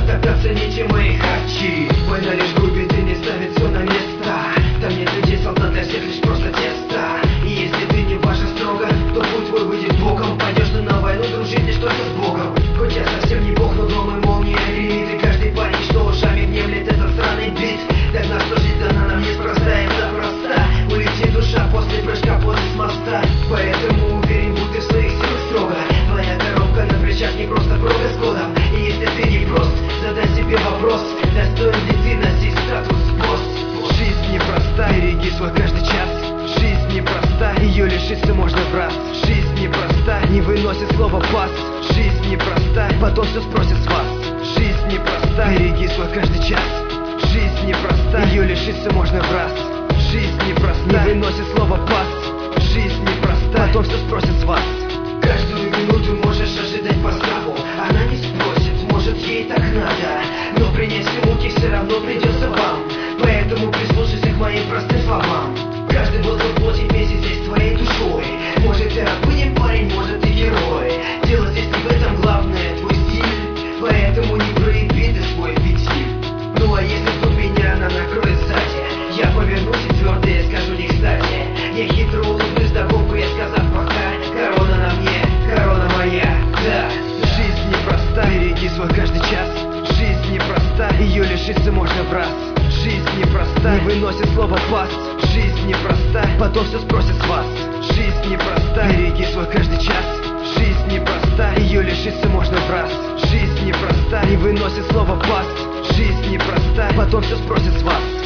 тогда цените мои харчи. Война лишь губит и не ставит все на место. Там нет людей, солдат, для всех лишь просто тесто. И если ты не ваша строго, то путь твой выйдет боком. Пойдешь ты на войну дружить лишь только с Богом. Хоть я совсем не бог, но гром и молния гремит. И каждый парень, что ушами внемлет этот странный бит. Так нас что жить дана нам неспроста и запроста. Улетит душа после прыжка после с моста. Поэтому уверен, будь ты в своих силах строго. Твоя коробка на плечах не просто прога с кодом. И если ты не прост, задай себе вопрос: достоин ли ты носить статус босс? Жизнь непроста, береги свой каждый час. Жизнь непроста, ее лишиться можно в раз. Жизнь непроста, не выносит слово пас. Жизнь непроста, потом все спросят с вас. Жизнь непроста, береги свой каждый час. Жизнь непроста, ее лишиться можно в раз. Жизнь непроста, не выносит слово пас. Жизнь непроста, потом все спросят с вас. Каждую минуту можешь ожидать подставу. Она не спросит, может ей так надо. Но принять все муки все равно придется вам. Поэтому прислушайся к моим простым словам. Каждый был в плоти вместе здесь твоей душой. Может ты рабыня, парень, может ты герой. Дело здесь не в этом, главное твой стиль. Поэтому не прояви ты свой фитиль. Ну а если тут меня она накроет сзади, я повернусь и твердо я скажу не кстати. Я хитро улыбнусь вдогонку, я сказав пока. Корона на мне, корона моя, да. Жизнь непроста, береги свой каждый час. Жизнь непроста, ее лишиться можно в раз. Жизнь непроста, не выносит слово пас. Жизнь непроста, потом все спросят с вас. Жизнь непроста, береги свой каждый час. Жизнь непроста, ее лишиться можно в раз. Жизнь непроста, не выносит слово пас. Жизнь непроста, потом все спросят с вас.